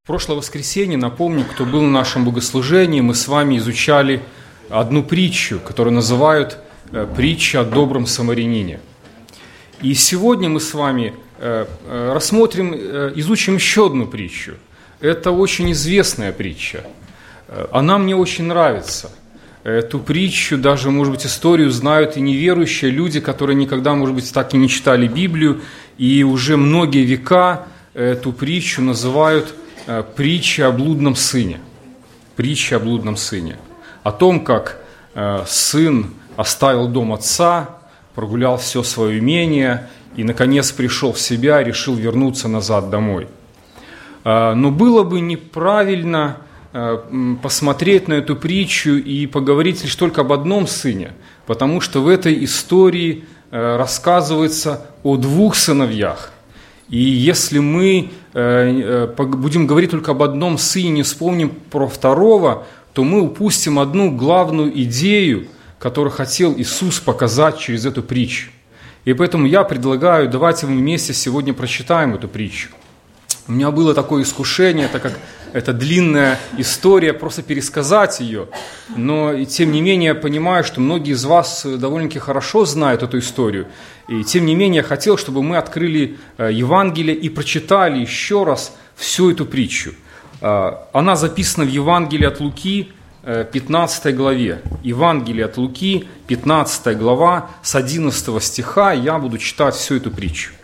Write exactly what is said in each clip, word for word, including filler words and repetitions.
В прошлое воскресенье, напомню, кто был на нашем богослужении, мы с вами изучали одну притчу, которую называют «Притча о добром самарянине». И сегодня мы с вами рассмотрим, изучим еще одну притчу. Это очень известная притча. Она мне очень нравится. Эту притчу, даже, может быть, историю знают и неверующие люди, которые никогда, может быть, так и не читали Библию, и уже многие века эту притчу называют притча о блудном сыне. Притча о блудном сыне. О том, как э, сын оставил дом отца, прогулял все свое имение и, наконец, пришел в себя, решил вернуться назад домой. Э, но было бы неправильно э, посмотреть на эту притчу и поговорить лишь только об одном сыне, потому что в этой истории э, рассказывается о двух сыновьях. И если мы э, будем говорить только об одном сыне, не вспомним про второго, то мы упустим одну главную идею, которую хотел Иисус показать через эту притчу. И поэтому я предлагаю, давайте мы вместе сегодня прочитаем эту притчу. У меня было такое искушение, так как это длинная история, просто пересказать ее. Но и тем не менее я понимаю, что многие из вас довольно-таки хорошо знают эту историю. И тем не менее я хотел, чтобы мы открыли Евангелие и прочитали еще раз всю эту притчу. Она записана в Евангелии от Луки, пятнадцатой главе. Евангелие от Луки, пятнадцатая глава, с одиннадцатого стиха я буду читать всю эту притчу.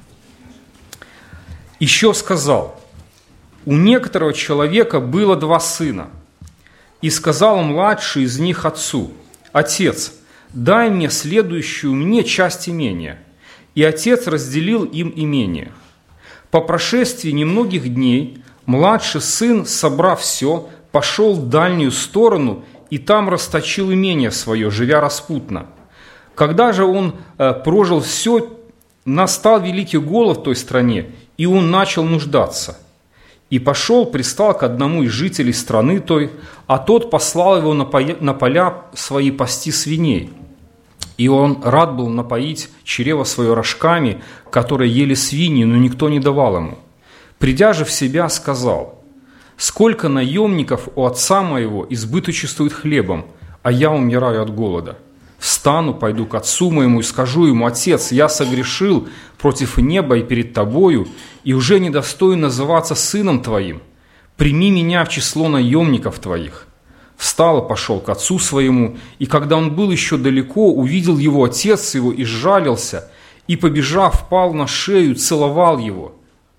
«Еще сказал: у некоторого человека было два сына, и сказал младший из них отцу: Отец, дай мне следующую мне часть имения. И отец разделил им имение. По прошествии немногих дней младший сын, собрав все, пошел в дальнюю сторону и там расточил имение свое, живя распутно. Когда же он э, прожил все, настал великий голод в той стране, и он начал нуждаться. И пошел, пристал к одному из жителей страны той, а тот послал его на поля свои пасти свиней. И он рад был напоить чрево свое рожками, которые ели свиньи, но никто не давал ему. Придя же в себя, сказал: сколько наемников у отца моего избыточествует хлебом, а я умираю от голода. Встану, пойду к отцу моему и скажу ему: Отец, я согрешил против неба и перед тобою, и уже недостоин называться сыном твоим. Прими меня в число наемников твоих. Встал и пошел к отцу своему, и когда он был еще далеко, увидел его отец его и сжалился, и, побежав, пал на шею, целовал его.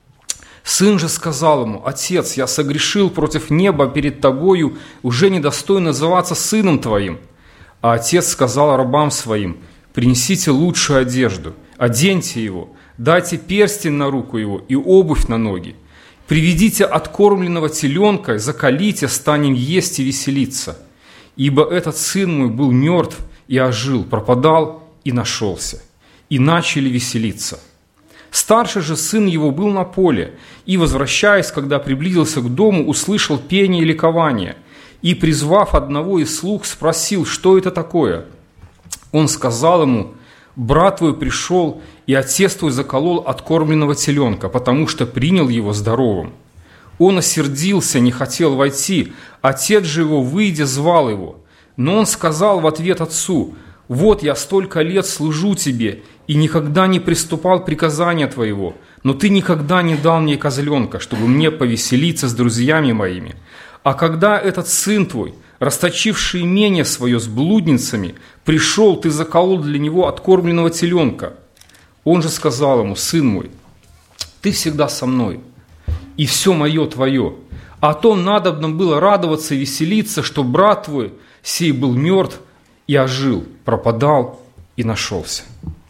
Сын же сказал ему: Отец, я согрешил против неба перед тобою, уже недостоин называться сыном твоим. А отец сказал рабам своим: принесите лучшую одежду, оденьте его, дайте перстень на руку его и обувь на ноги. Приведите откормленного теленка, заколите, станем есть и веселиться. Ибо этот сын мой был мертв и ожил, пропадал и нашелся. И начали веселиться. Старший же сын его был на поле, и, возвращаясь, когда приблизился к дому, услышал пение и ликование. И, призвав одного из слуг, спросил, что это такое. Он сказал ему: брат твой пришел, и отец твой заколол откормленного теленка, потому что принял его здоровым. Он осердился, не хотел войти. Отец же его, выйдя, звал его. Но он сказал в ответ отцу: вот я столько лет служу тебе, и никогда не приступал приказания твоего, но ты никогда не дал мне козленка, чтобы мне повеселиться с друзьями моими. А когда этот сын твой, расточивший имение свое с блудницами, пришел, ты заколол для него откормленного теленка. Он же сказал ему: сын мой, ты всегда со мной, и все мое твое. А то надобно было радоваться и веселиться, что брат твой сей был мертв и ожил, пропадал и нашелся.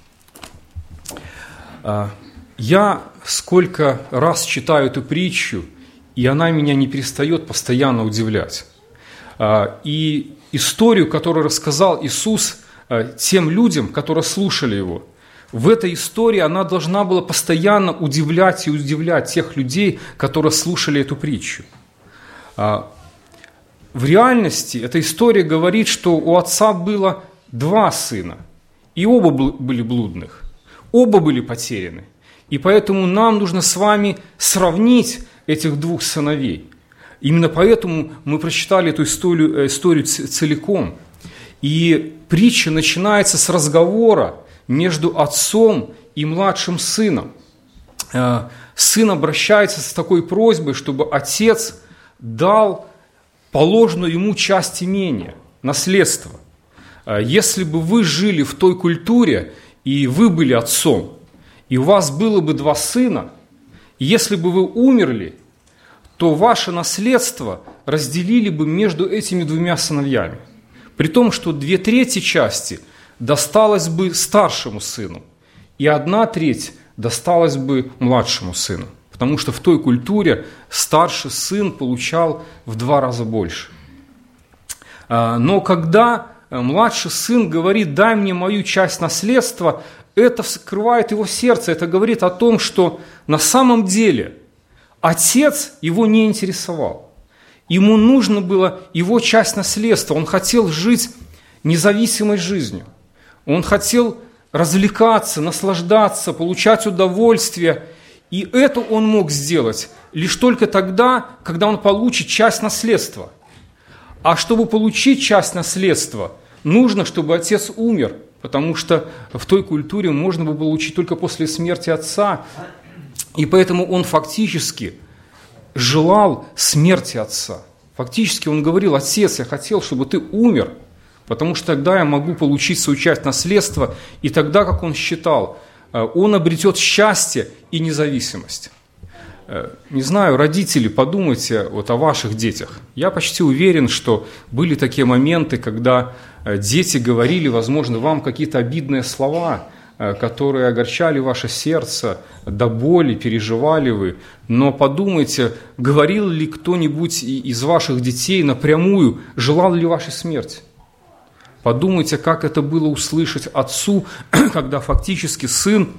Я сколько раз читаю эту притчу, и она меня не перестает постоянно удивлять. И историю, которую рассказал Иисус тем людям, которые слушали Его, в этой истории она должна была постоянно удивлять и удивлять тех людей, которые слушали эту притчу. В реальности эта история говорит, что у отца было два сына, и оба были блудных, оба были потеряны. И поэтому нам нужно с вами сравнить этих двух сыновей. Именно поэтому мы прочитали эту историю, историю целиком. И притча начинается с разговора между отцом и младшим сыном. Сын обращается с такой просьбой, чтобы отец дал положенную ему часть имения, наследство. Если бы вы жили в той культуре, и вы были отцом, и у вас было бы два сына, и если бы вы умерли, то ваше наследство разделили бы между этими двумя сыновьями. При том, что две трети части досталось бы старшему сыну, и одна треть досталась бы младшему сыну. Потому что в той культуре старший сын получал в два раза больше. Но когда младший сын говорит: «Дай мне мою часть наследства», это вскрывает его сердце, это говорит о том, что на самом деле отец его не интересовал. Ему нужно было его часть наследства, он хотел жить независимой жизнью. Он хотел развлекаться, наслаждаться, получать удовольствие. И это он мог сделать лишь только тогда, когда он получит часть наследства. А чтобы получить часть наследства, нужно, чтобы отец умер, потому что в той культуре можно было получить только после смерти отца. И поэтому он фактически желал смерти отца. Фактически он говорил: «Отец, я хотел, чтобы ты умер, потому что тогда я могу получить свою часть наследства». И тогда, как он считал, он обретет счастье и независимость. Не знаю, родители, подумайте вот о ваших детях. Я почти уверен, что были такие моменты, когда дети говорили, возможно, вам какие-то обидные слова, которые огорчали ваше сердце, до боли, переживали вы. Но подумайте, говорил ли кто-нибудь из ваших детей напрямую, желал ли вашей смерти? Подумайте, как это было услышать отцу, когда фактически сын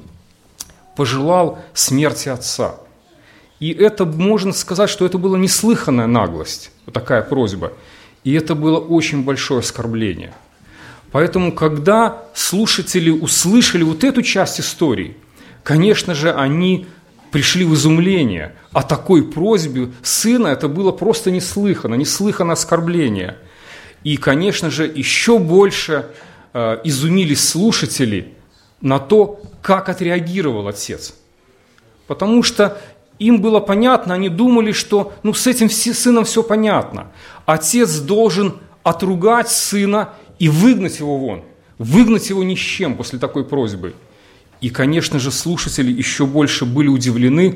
пожелал смерти отца. И это, можно сказать, что это была неслыханная наглость, вот такая просьба. И это было очень большое оскорбление. Поэтому, когда слушатели услышали вот эту часть истории, конечно же, они пришли в изумление. О такой просьбе сына это было просто неслыханно, неслыханное оскорбление. И, конечно же, еще больше э, изумились слушатели на то, как отреагировал отец. Потому что им было понятно, они думали, что ну, с этим сыном все понятно. Отец должен отругать сына и выгнать его вон, выгнать его ни с чем после такой просьбы. И, конечно же, слушатели еще больше были удивлены,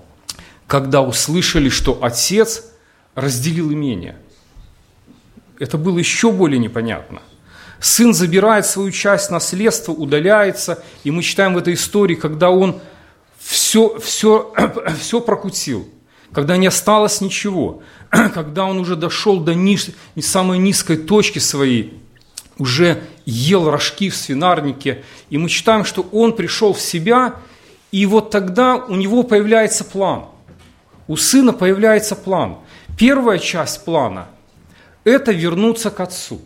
когда услышали, что отец разделил имение. Это было еще более непонятно. Сын забирает свою часть наследства, удаляется, и мы читаем в этой истории, когда он все, все, все прокутил, когда не осталось ничего, когда он уже дошел до ниж, самой низкой точки своей, уже ел рожки в свинарнике, и мы читаем, что он пришел в себя, и вот тогда у него появляется план. У сына появляется план. Первая часть плана – это вернуться к отцу.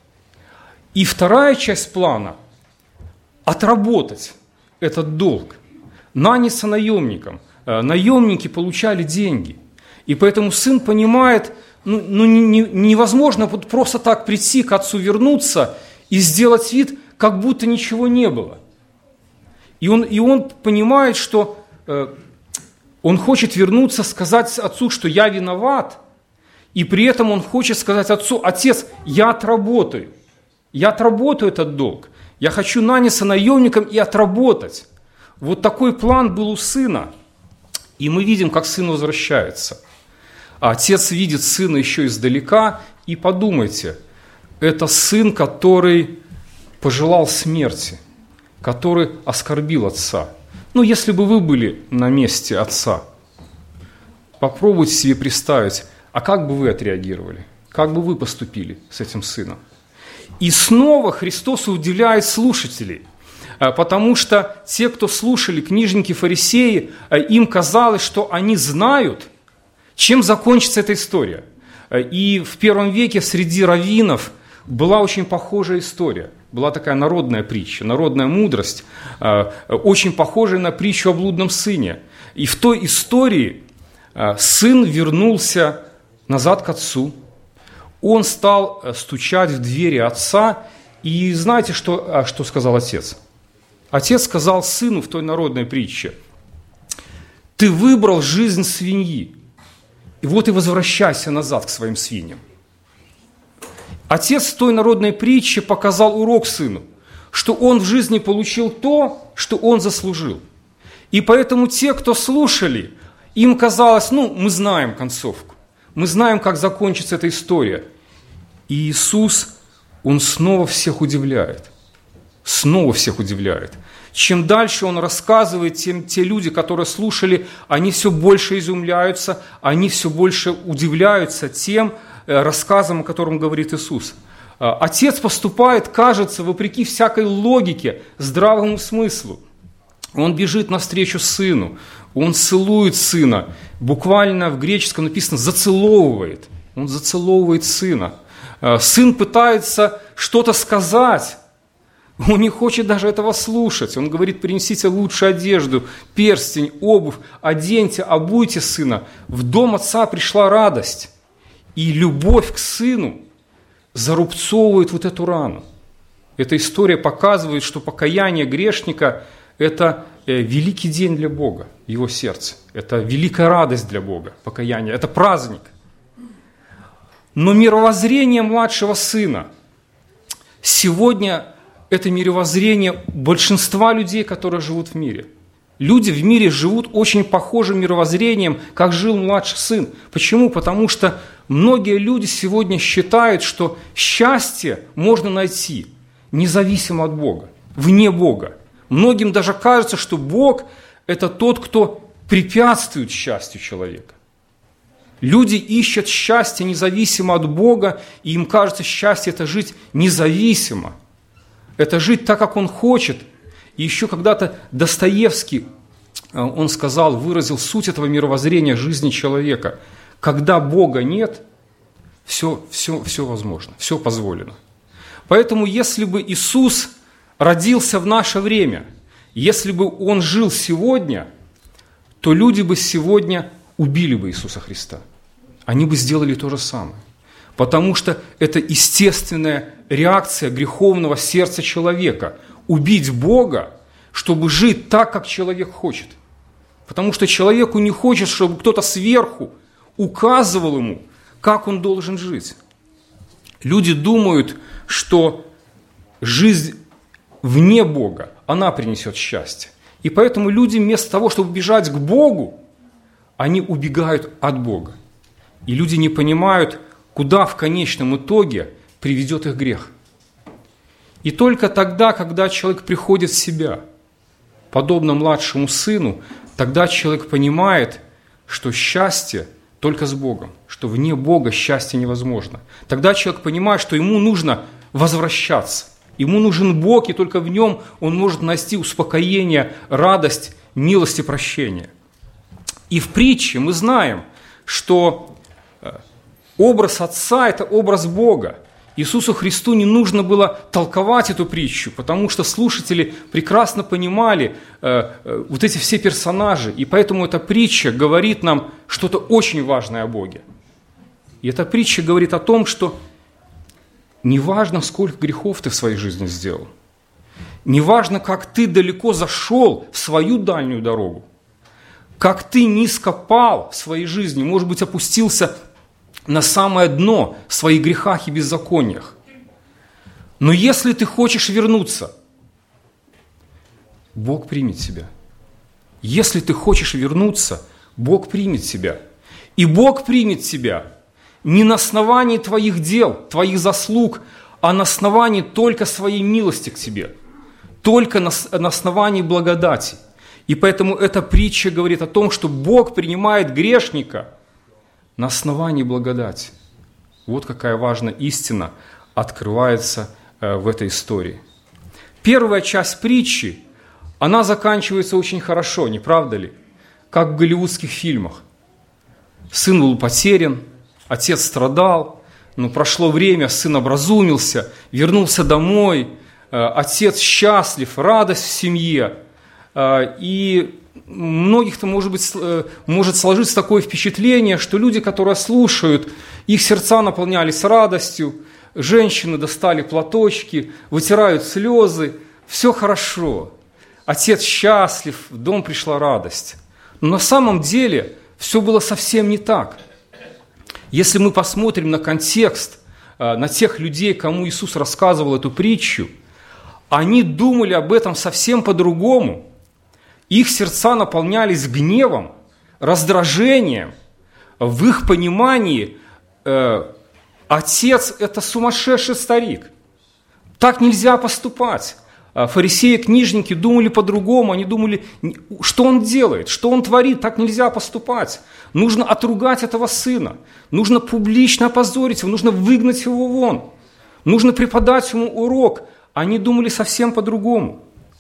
И вторая часть плана – отработать этот долг. Наняться наемником. Наемники получали деньги. И поэтому сын понимает, ну, ну не, не, невозможно просто так прийти к отцу, вернуться и сделать вид, как будто ничего не было. И он, и он понимает, что э, он хочет вернуться, сказать отцу, что я виноват, и при этом он хочет сказать отцу: отец, я отработаю, я отработаю этот долг, я хочу наняться наемником и отработать. Вот такой план был у сына. И мы видим, как сын возвращается. А отец видит сына еще издалека, и подумайте, это сын, который пожелал смерти, который оскорбил отца. Ну, если бы вы были на месте отца, попробуйте себе представить, а как бы вы отреагировали, как бы вы поступили с этим сыном. И снова Христос удивляет слушателей, потому что те, кто слушали, книжники, фарисеи, им казалось, что они знают, чем закончится эта история. И в первом веке среди раввинов была очень похожая история. Была такая народная притча, народная мудрость, очень похожая на притчу о блудном сыне. И в той истории Сын вернулся назад к отцу. Он стал стучать в двери отца. И знаете, что, что сказал отец? Отец сказал сыну в той народной притче: «Ты выбрал жизнь свиньи, и вот и возвращайся назад к своим свиньям». Отец в той народной притче показал урок сыну, что он в жизни получил то, что он заслужил. И поэтому те, кто слушали, им казалось, ну, мы знаем концовку, мы знаем, как закончится эта история. И Иисус, Он снова всех удивляет, снова всех удивляет. Чем дальше Он рассказывает, тем те люди, которые слушали, они все больше изумляются, они все больше удивляются тем рассказом, о котором говорит Иисус. Отец поступает, кажется, вопреки всякой логике, здравому смыслу. Он бежит навстречу сыну, он целует сына. Буквально в греческом написано «зацеловывает». Он зацеловывает сына. Сын пытается что-то сказать. Он не хочет даже этого слушать. Он говорит: принесите лучшую одежду, перстень, обувь, оденьте, обуйте сына. В дом отца пришла радость. И любовь к сыну зарубцовывает вот эту рану. Эта история показывает, что покаяние грешника – это великий день для Бога, в его сердце. Это великая радость для Бога, покаяние. Это праздник. Но мировоззрение младшего сына сегодня – это мировоззрение большинства людей, которые живут в мире. Люди в мире живут очень похожим мировоззрением, как жил младший сын. Почему? Потому что многие люди сегодня считают, что счастье можно найти независимо от Бога, вне Бога. Многим даже кажется, что Бог – это тот, кто препятствует счастью человека. Люди ищут счастье независимо от Бога, и им кажется, счастье – это жить независимо. Это жить так, как он хочет. И еще когда-то Достоевский, он сказал, выразил суть этого мировоззрения жизни человека. Когда Бога нет, все, все, все возможно, все позволено. Поэтому если бы Иисус родился в наше время, если бы Он жил сегодня, то люди бы сегодня убили бы Иисуса Христа. Они бы сделали то же самое. Потому что это естественная реакция греховного сердца человека – убить Бога, чтобы жить так, как человек хочет. Потому что человеку не хочет, чтобы кто-то сверху указывал ему, как он должен жить. Люди думают, что жизнь вне Бога, она принесет счастье. И поэтому люди вместо того, чтобы бежать к Богу, они убегают от Бога. И люди не понимают, куда в конечном итоге приведет их грех. И только тогда, когда человек приходит в себя, подобно младшему сыну, тогда человек понимает, что счастье только с Богом, что вне Бога счастье невозможно. Тогда человек понимает, что ему нужно возвращаться. Ему нужен Бог, и только в нем он может найти успокоение, радость, милость и прощение. И в притче мы знаем, что образ Отца – это образ Бога. Иисусу Христу не нужно было толковать эту притчу, потому что слушатели прекрасно понимали э, э, вот эти все персонажи, и поэтому эта притча говорит нам что-то очень важное о Боге. И эта притча говорит о том, что неважно, сколько грехов ты в своей жизни сделал, неважно, как ты далеко зашел в свою дальнюю дорогу, как ты низко пал в своей жизни, может быть, опустился на самое дно в своих грехах и беззакониях. Но если ты хочешь вернуться, Бог примет тебя. Если ты хочешь вернуться, Бог примет тебя. И Бог примет тебя не на основании твоих дел, твоих заслуг, а на основании только своей милости к тебе, только на, на основании благодати. И поэтому эта притча говорит о том, что Бог принимает грешника на основании благодати. Вот какая важная истина открывается в этой истории. Первая часть притчи, она заканчивается очень хорошо, не правда ли? Как в голливудских фильмах. Сын был потерян, отец страдал, но прошло время, сын образумился, вернулся домой, отец счастлив, радость в семье. И многих-то, может быть, может сложиться такое впечатление, что люди, которые слушают, их сердца наполнялись радостью, женщины достали платочки, вытирают слезы, все хорошо, отец счастлив, в дом пришла радость. Но на самом деле все было совсем не так. Если мы посмотрим на контекст, на тех людей, кому Иисус рассказывал эту притчу, они думали об этом совсем по-другому. Их сердца наполнялись гневом, раздражением. В их понимании э, отец – это сумасшедший старик. Так нельзя поступать. Фарисеи, книжники думали по-другому. Они думали, что он делает, что он творит. Так нельзя поступать. Нужно отругать этого сына. Нужно публично опозорить его. Нужно выгнать его вон. Нужно преподать ему урок. Они думали совсем по-другому.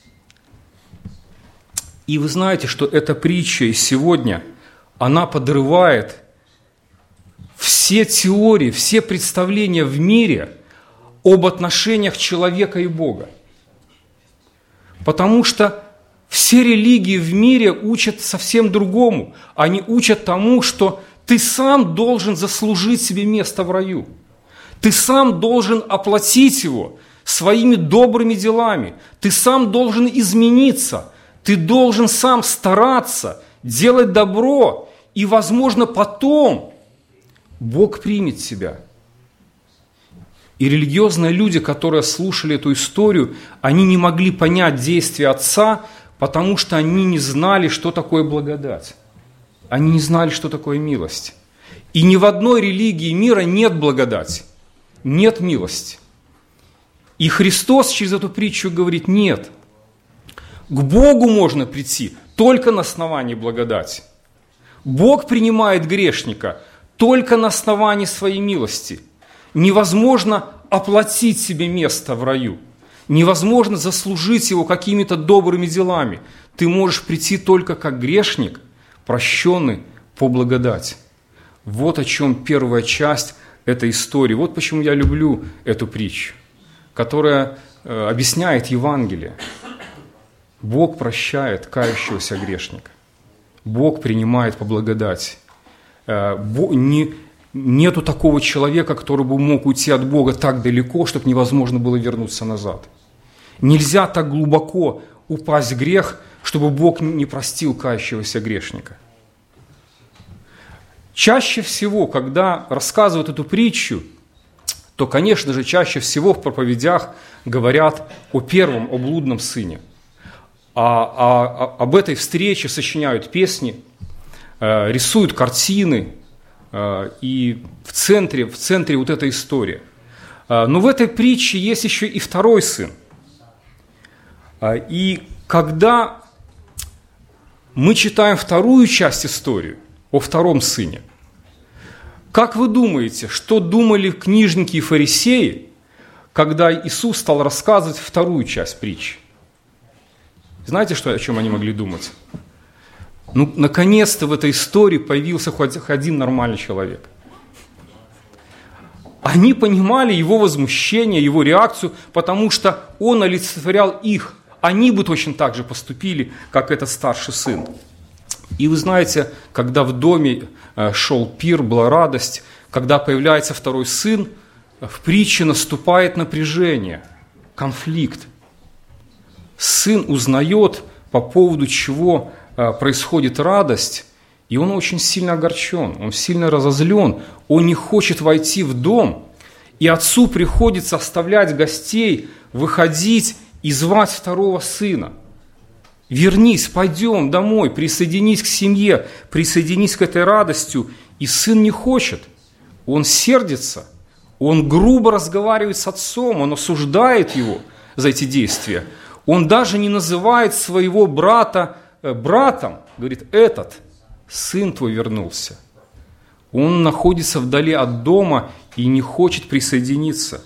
И вы знаете, что эта притча сегодня, она подрывает все теории, все представления в мире об отношениях человека и Бога. Потому что все религии в мире учат совсем другому. Они учат тому, что ты сам должен заслужить себе место в раю. Ты сам должен оплатить его своими добрыми делами. Ты сам должен измениться. Ты должен сам стараться, делать добро. И, возможно, потом Бог примет тебя. И религиозные люди, которые слушали эту историю, они не могли понять действия Отца, потому что они не знали, что такое благодать. Они не знали, что такое милость. И ни в одной религии мира нет благодати, нет милости. И Христос через эту притчу говорит: нет, к Богу можно прийти только на основании благодати. Бог принимает грешника только на основании своей милости. Невозможно оплатить себе место в раю. Невозможно заслужить его какими-то добрыми делами. Ты можешь прийти только как грешник, прощенный по благодати. Вот о чем первая часть этой истории. Вот почему я люблю эту притчу, которая э, объясняет Евангелие. Бог прощает кающегося грешника. Бог принимает по благодати. Э, Бог, не, нету такого человека, который бы мог уйти от Бога так далеко, чтобы невозможно было вернуться назад. Нельзя так глубоко упасть в грех, чтобы Бог не простил кающегося грешника. Чаще всего, когда рассказывают эту притчу, то, конечно же, чаще всего в проповедях говорят о первом, о блудном сыне. А, а, об этой встрече сочиняют песни, э, рисуют картины, э, и в центре, в центре вот эта история. Э, но в этой притче есть еще и второй сын. Э, и когда мы читаем вторую часть истории о втором сыне, как вы думаете, что думали книжники и фарисеи, когда Иисус стал рассказывать вторую часть притчи? Знаете, что, о чем они могли думать? Ну, наконец-то в этой истории появился хоть один нормальный человек. Они понимали его возмущение, его реакцию, потому что он олицетворял их. Они бы точно так же поступили, как этот старший сын. И вы знаете, когда в доме шел пир, была радость, когда появляется второй сын, в притче наступает напряжение, конфликт. Сын узнает, по поводу чего происходит радость, и он очень сильно огорчен, он сильно разозлен, он не хочет войти в дом, и отцу приходится оставлять гостей, выходить и звать второго сына. Вернись, пойдем домой, присоединись к семье, присоединись к этой радости. И сын не хочет, он сердится, он грубо разговаривает с отцом, он осуждает его за эти действия. Он даже не называет своего брата э, братом, говорит: этот сын твой вернулся. Он находится вдали от дома и не хочет присоединиться.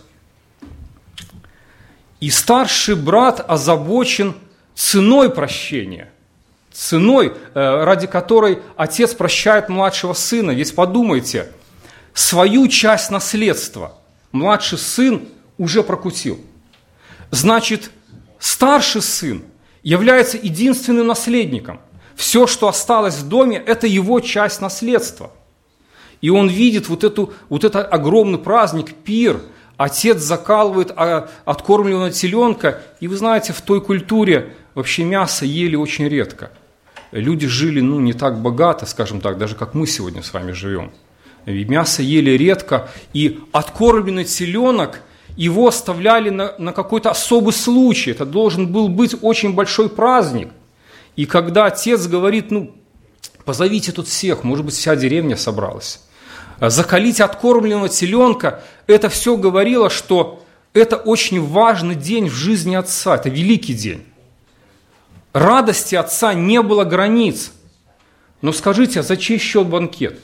И старший брат озабочен ценой прощения, ценой, ради которой отец прощает младшего сына. Ведь подумайте, свою часть наследства младший сын уже прокутил. Значит, старший сын является единственным наследником. Все, что осталось в доме, это его часть наследства. И он видит вот, эту, вот этот огромный праздник, пир. Отец закалывает откормленного теленка. И вы знаете, в той культуре вообще мясо ели очень редко. Люди жили ну, не так богато, скажем так, даже как мы сегодня с вами живем. И мясо ели редко. И откормленный теленок, его оставляли на, на какой-то особый случай. Это должен был быть очень большой праздник. И когда отец говорит, ну, позовите тут всех, может быть, вся деревня собралась. Закалите откормленного теленка, это все говорило, что это очень важный день в жизни отца, это великий день. Радости отца не было границ. Но скажите, а за чей счет банкет?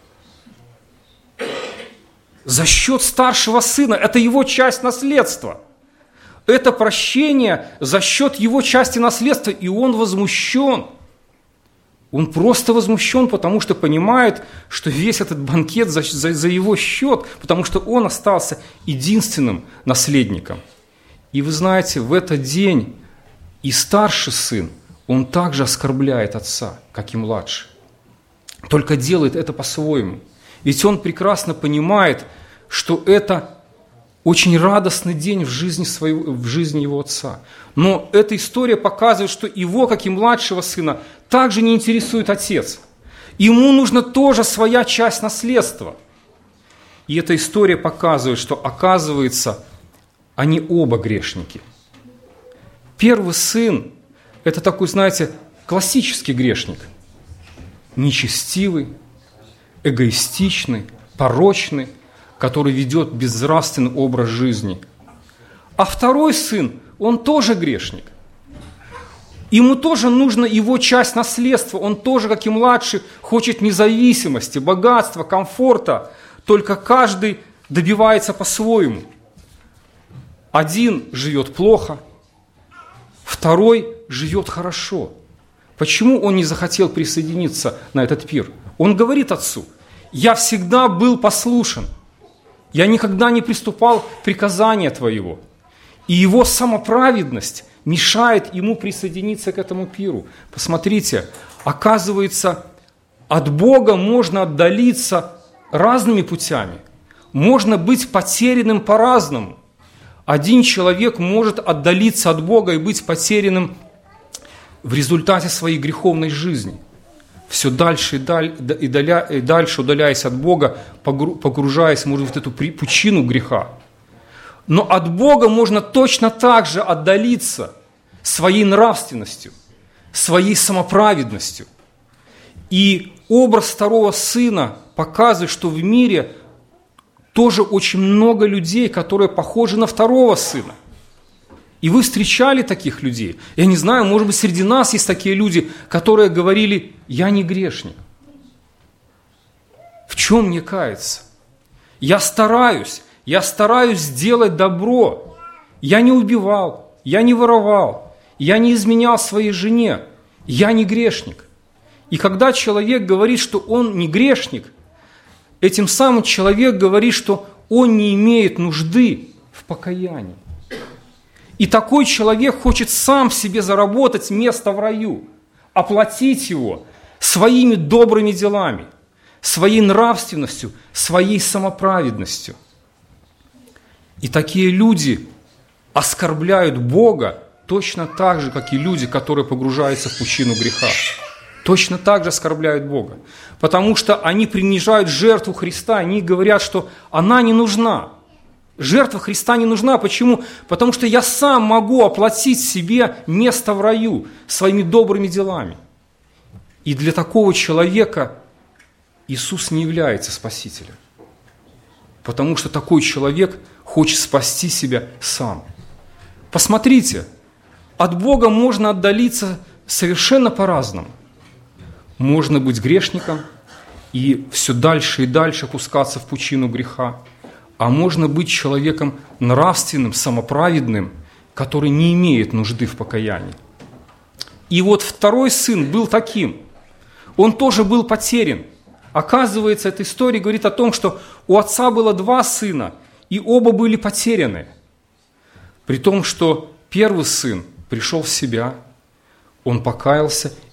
За счет старшего сына, это его часть наследства. Это прощение за счет его части наследства, и он возмущен. Он просто возмущен, потому что понимает, что весь этот банкет за, за, за его счет, потому что он остался единственным наследником. И вы знаете, в этот день и старший сын, он также оскорбляет отца, как и младший. Только делает это по-своему. Ведь он прекрасно понимает, что это очень радостный день в жизни, своего, в жизни его отца. Но эта история показывает, что его, как и младшего сына, также не интересует отец. Ему нужна тоже своя часть наследства. И эта история показывает, что, оказывается, они оба грешники. Первый сын – это такой, знаете, классический грешник. Нечестивый, эгоистичный, порочный, который ведет безнравственный образ жизни. А второй сын, он тоже грешник. Ему тоже нужна его часть наследства. Он тоже, как и младший, хочет независимости, богатства, комфорта. Только каждый добивается по-своему. Один живет плохо, второй живет хорошо. Почему он не захотел присоединиться на этот пир? Он говорит отцу: «Я всегда был послушен. Я никогда не приступал к приказанию твоего». И его самоправедность мешает ему присоединиться к этому пиру. Посмотрите, оказывается, от Бога можно отдалиться разными путями. Можно быть потерянным по-разному. Один человек может отдалиться от Бога и быть потерянным в результате своей греховной жизни. Все дальше и, даль, и, даля, и дальше удаляясь от Бога, погружаясь, может, в эту пучину греха. Но от Бога можно точно так же отдалиться своей нравственностью, своей самоправедностью. И образ второго сына показывает, что в мире тоже очень много людей, которые похожи на второго сына. И вы встречали таких людей. Я не знаю, может быть, среди нас есть такие люди, которые говорили: «Я не грешник». В чем мне каяться? Я стараюсь, я стараюсь сделать добро. Я не убивал, я не воровал, я не изменял своей жене. Я не грешник. И когда человек говорит, что он не грешник, этим самым человек говорит, что он не имеет нужды в покаянии. И такой человек хочет сам себе заработать место в раю, оплатить его своими добрыми делами, своей нравственностью, своей самоправедностью. И такие люди оскорбляют Бога точно так же, как и люди, которые погружаются в пучину греха. Точно так же оскорбляют Бога. Потому что они принижают жертву Христа, они говорят, что она не нужна. Жертва Христа не нужна. Почему? Потому что я сам могу оплатить себе место в раю своими добрыми делами. И для такого человека Иисус не является Спасителем. Потому что такой человек хочет спасти себя сам. Посмотрите, от Бога можно отдалиться совершенно по-разному. Можно быть грешником и все дальше и дальше опускаться в пучину греха. А можно быть человеком нравственным, самоправедным, который не имеет нужды в покаянии. И вот второй сын был таким. Он тоже был потерян. Оказывается, эта история говорит о том, что у отца было два сына, и оба были потеряны. При том, что первый сын пришел в себя, он покаялся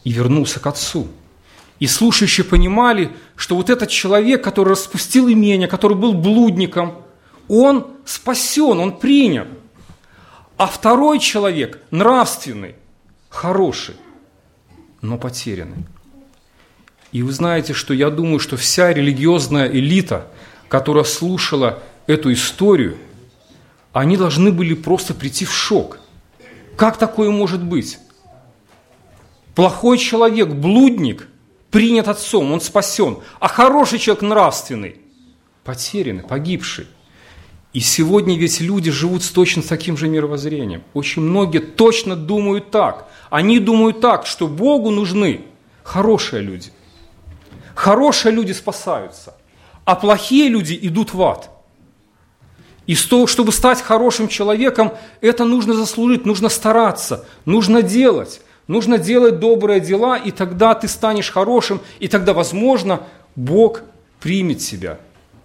и вернулся к отцу. И слушающие понимали, что вот этот человек, который распустил имение, который был блудником, он спасен, он принят. А второй человек, нравственный, хороший, но потерянный. И вы знаете, что я думаю, что вся религиозная элита, которая слушала эту историю, они должны были просто прийти в шок. Как такое может быть? Плохой человек, блудник, принят отцом, он спасен, а хороший человек, нравственный, потерянный, погибший. И сегодня ведь люди живут с точно таким же мировоззрением. Очень многие точно думают так. Они думают так, что Богу нужны хорошие люди. Хорошие люди спасаются, а плохие люди идут в ад. И чтобы стать хорошим человеком, это нужно заслужить, нужно стараться, нужно делать. Нужно делать добрые дела, и тогда ты станешь хорошим, и тогда, возможно, Бог примет тебя.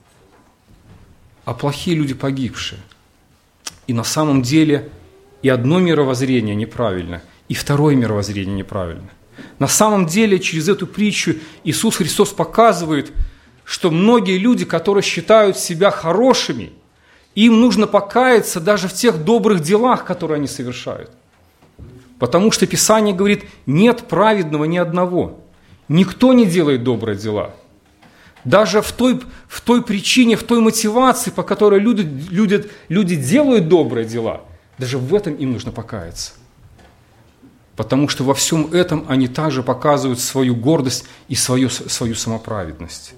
А плохие люди погибшие. И на самом деле и одно мировоззрение неправильно, и второе мировоззрение неправильно. На самом деле через эту притчу Иисус Христос показывает, что многие люди, которые считают себя хорошими, им нужно покаяться даже в тех добрых делах, которые они совершают. Потому что Писание говорит, нет праведного ни одного. Никто не делает добрые дела. Даже в той, в той причине, в той мотивации, по которой люди, люди, люди делают добрые дела, даже в этом им нужно покаяться. Потому что во всем этом они также показывают свою гордость и свою, свою самоправедность.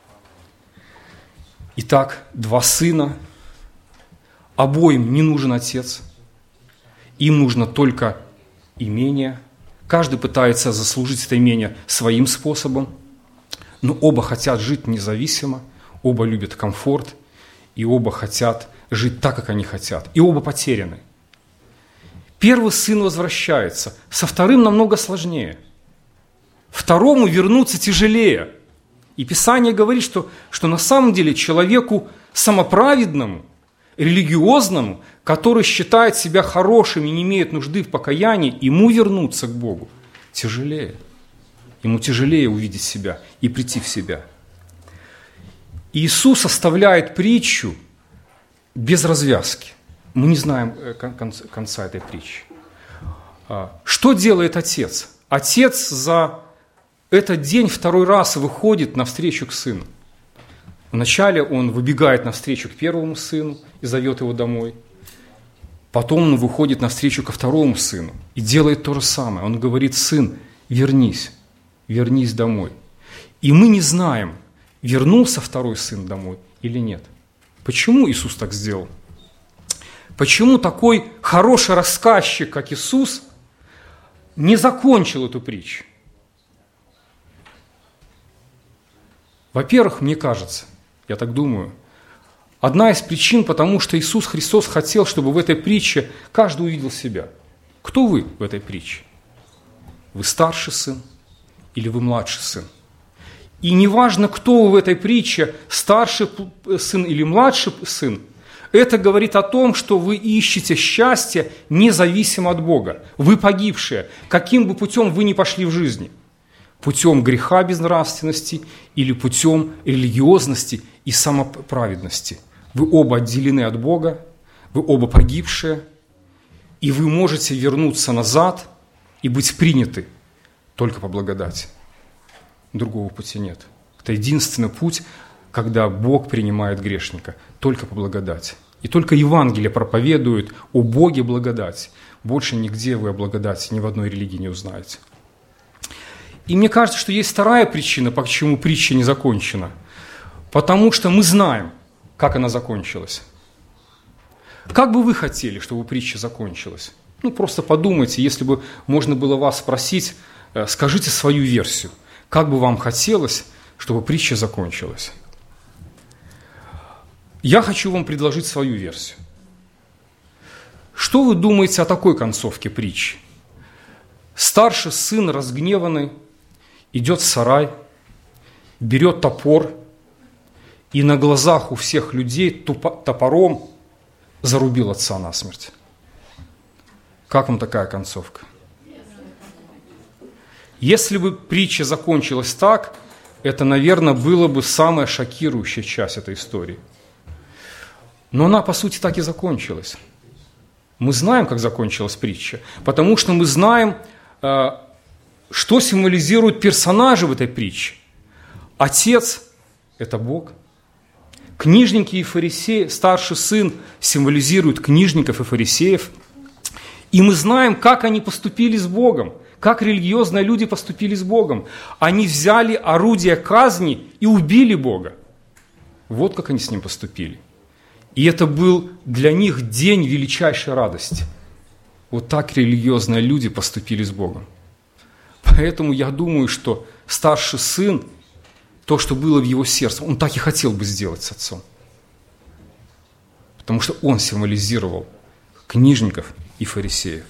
Итак, два сына, обоим не нужен отец, им нужно только имение. Каждый пытается заслужить это имение своим способом, но оба хотят жить независимо, оба любят комфорт, и оба хотят жить так, как они хотят, и оба потеряны. Первый сын возвращается, со вторым намного сложнее. Второму вернуться тяжелее. И Писание говорит, что, что на самом деле человеку самоправедному, религиозному, который считает себя хорошим и не имеет нужды в покаянии, ему вернуться к Богу тяжелее. Ему тяжелее увидеть себя и прийти в себя. Иисус оставляет притчу без развязки. Мы не знаем конца этой притчи. Что делает отец? Отец за этот день второй раз выходит навстречу к сыну. Вначале он выбегает навстречу к первому сыну и зовет его домой. Потом он выходит навстречу ко второму сыну и делает то же самое. Он говорит: сын, вернись, вернись домой. И мы не знаем, вернулся второй сын домой или нет. Почему Иисус так сделал? Почему такой хороший рассказчик, как Иисус, не закончил эту притчу? Во-первых, мне кажется, я так думаю, одна из причин, потому что Иисус Христос хотел, чтобы в этой притче каждый увидел себя. Кто вы в этой притче? Вы старший сын или вы младший сын? И неважно, кто вы в этой притче, старший сын или младший сын, это говорит о том, что вы ищете счастье независимо от Бога. Вы погибшие, каким бы путем вы ни пошли в жизни. Путем греха безнравственности или путем религиозности и самоправедности. Вы оба отделены от Бога, вы оба погибшие, и вы можете вернуться назад и быть приняты только по благодати. Другого пути нет. Это единственный путь, когда Бог принимает грешника, только по благодати. И только Евангелие проповедует о Боге благодати. Больше нигде вы о благодати ни в одной религии не узнаете. И мне кажется, что есть вторая причина, почему притча не закончена. Потому что мы знаем, как она закончилась. Как бы вы хотели, чтобы притча закончилась? Ну, просто подумайте, если бы можно было вас спросить, скажите свою версию. Как бы вам хотелось, чтобы притча закончилась? Я хочу вам предложить свою версию. Что вы думаете о такой концовке притчи? Старший сын, разгневанный, идет в сарай, берет топор и на глазах у всех людей топором зарубил отца насмерть. Как вам такая концовка? Если бы притча закончилась так, это, наверное, было бы самая шокирующая часть этой истории. Но она, по сути, так и закончилась. Мы знаем, как закончилась притча, потому что мы знаем, что символизируют персонажи в этой притче. Отец – это Бог. Книжники и фарисеи, старший сын символизирует книжников и фарисеев. И мы знаем, как они поступили с Богом, как религиозные люди поступили с Богом. Они взяли орудие казни и убили Бога. Вот как они с ним поступили. И это был для них день величайшей радости. Вот так религиозные люди поступили с Богом. Поэтому я думаю, что старший сын, то, что было в его сердце, он так и хотел бы сделать с отцом. Потому что он символизировал книжников и фарисеев.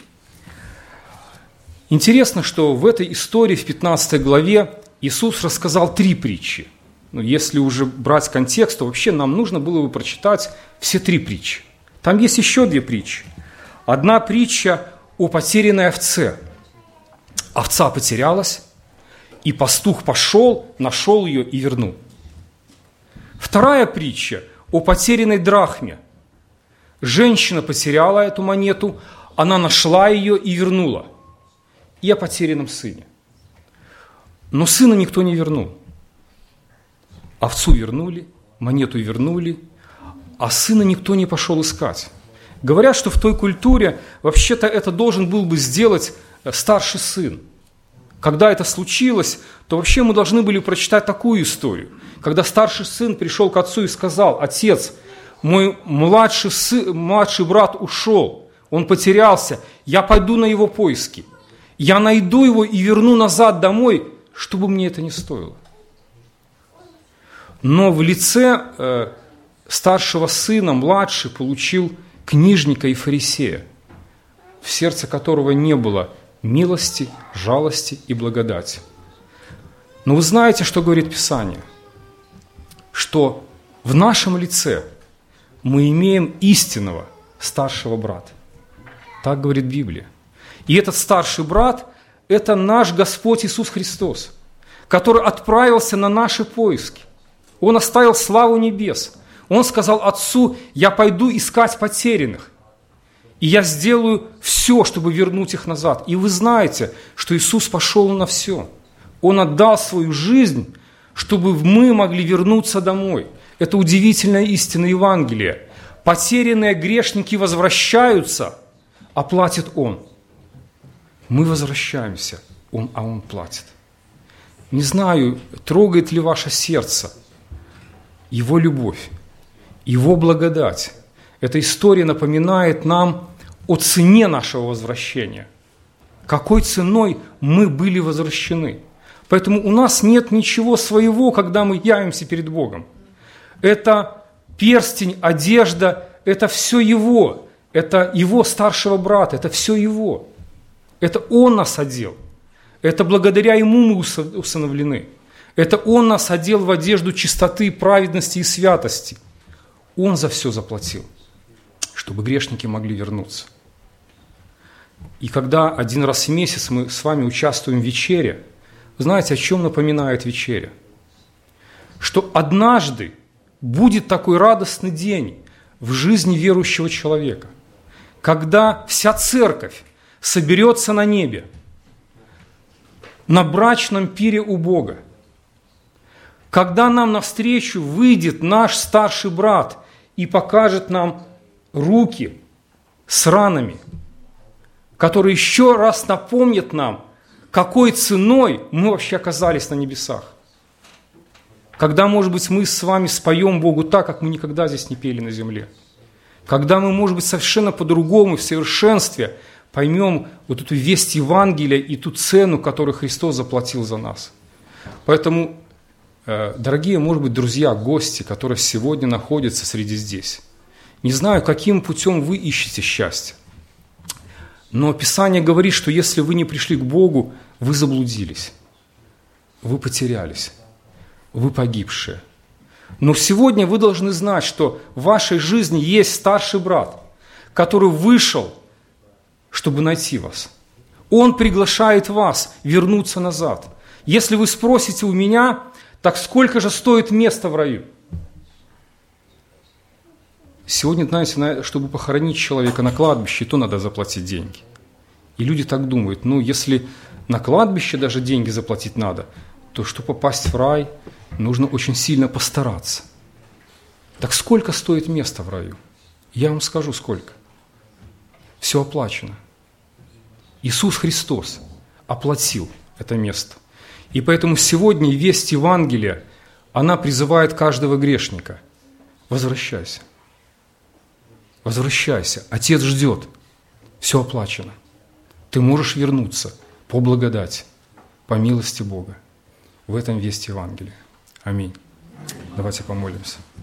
Интересно, что в этой истории, в пятнадцатой главе, Иисус рассказал три притчи. Ну, если уже брать контекст, то вообще нам нужно было бы прочитать все три притчи. Там есть еще две притчи. Одна притча о потерянной овце. Овца потерялась, и пастух пошел, нашел ее и вернул. Вторая притча о потерянной драхме. Женщина потеряла эту монету, она нашла ее и вернула. И о потерянном сыне. Но сына никто не вернул. Овцу вернули, монету вернули, а сына никто не пошел искать. Говорят, что в той культуре вообще-то это должен был бы сделать старший сын. Когда это случилось, то вообще мы должны были прочитать такую историю. Когда старший сын пришел к отцу и сказал: «Отец, мой младший, сын, младший брат ушел, он потерялся, я пойду на его поиски. Я найду его и верну назад домой, чтобы мне это не стоило». Но в лице э, старшего сына младший получил книжника и фарисея, в сердце которого не было милости, жалости и благодати. Но вы знаете, что говорит Писание? Что в нашем лице мы имеем истинного старшего брата. Так говорит Библия. И этот старший брат – это наш Господь Иисус Христос, который отправился на наши поиски. Он оставил славу небес. Он сказал Отцу: «Я пойду искать потерянных, и я сделаю все, чтобы вернуть их назад». И вы знаете, что Иисус пошел на все. Он отдал свою жизнь, чтобы мы могли вернуться домой. Это удивительная истина Евангелия. Потерянные грешники возвращаются, а платит Он. Мы возвращаемся, он, а Он платит. Не знаю, трогает ли ваше сердце Его любовь, Его благодать. Эта история напоминает нам о цене нашего возвращения. Какой ценой мы были возвращены. Поэтому у нас нет ничего своего, когда мы явимся перед Богом. Это перстень, одежда, это все Его. Это Его старшего брата, это все Его. Это Он нас одел. Это благодаря Ему мы усыновлены. Это Он нас одел в одежду чистоты, праведности и святости. Он за все заплатил, чтобы грешники могли вернуться. И когда один раз в месяц мы с вами участвуем в вечере, вы знаете, о чем напоминает вечеря? Что однажды будет такой радостный день в жизни верующего человека, когда вся церковь соберется на небе, на брачном пире у Бога, когда нам навстречу выйдет наш старший брат и покажет нам руки с ранами, которые еще раз напомнят нам, какой ценой мы вообще оказались на небесах. Когда, может быть, мы с вами споем Богу так, как мы никогда здесь не пели на земле. Когда мы, может быть, совершенно по-другому, в совершенстве поймем вот эту весть Евангелия и ту цену, которую Христос заплатил за нас. Поэтому, дорогие, может быть, друзья, гости, которые сегодня находятся среди здесь, не знаю, каким путем вы ищете счастье, но Писание говорит, что если вы не пришли к Богу, вы заблудились, вы потерялись, вы погибшие. Но сегодня вы должны знать, что в вашей жизни есть старший брат, который вышел, чтобы найти вас. Он приглашает вас вернуться назад. Если вы спросите у меня, так сколько же стоит место в раю? Сегодня, знаете, чтобы похоронить человека на кладбище, то надо заплатить деньги. И люди так думают, ну, если на кладбище даже деньги заплатить надо, то чтобы попасть в рай, нужно очень сильно постараться. Так сколько стоит место в раю? Я вам скажу, сколько. Все оплачено. Иисус Христос оплатил это место. И поэтому сегодня весть Евангелия, она призывает каждого грешника. Возвращайся. Возвращайся. Отец ждет. Все оплачено. Ты можешь вернуться по благодати, по милости Бога. В этом весть Евангелия. Аминь. Давайте помолимся.